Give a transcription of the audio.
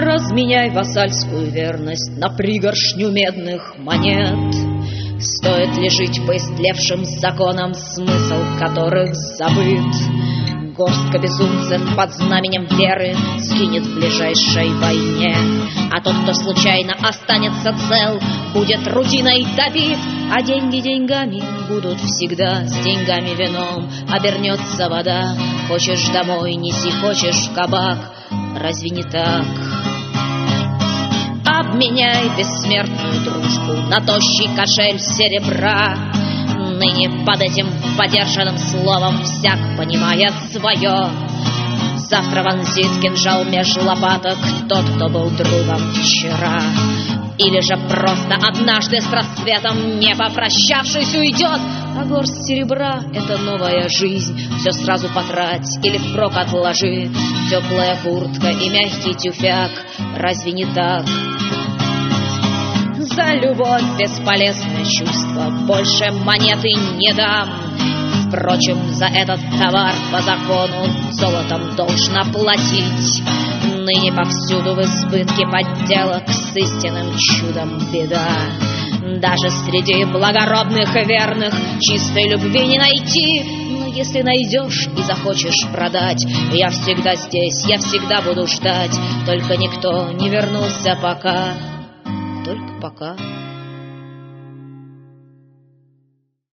Разменяй вассальскую верность на пригоршню медных монет. Стоит ли жить по истлевшим законам, смысл которых забыт? Горстка безумцев под знаменем веры сгинет в ближайшей войне, а тот, кто случайно останется цел, будет рутиной добит. А деньги деньгами будут всегда, с деньгами вином обернется вода. Хочешь домой, неси, хочешь в кабак, разве не так? Обменяй бессмертную дружбу на тощий кошель серебра. Ныне под этим подержанным словом всяк понимает свое. Завтра вонзит кинжал меж лопаток тот, кто был другом вчера. Или же просто однажды с рассветом, не попрощавшись, уйдет. А горсть серебра — это новая жизнь. Все сразу потрать или впрок отложи. Теплая куртка и мягкий тюфяк, разве не так? За любовь бесполезное чувство больше монеты не дам. Впрочем, за этот товар по закону золотом должна платить. Ныне повсюду в избытке подделок, с истинным чудом беда. Даже среди благородных и верных чистой любви не найти. Но если найдешь и захочешь продать, я всегда здесь, я всегда буду ждать. Только никто не вернулся пока, только пока.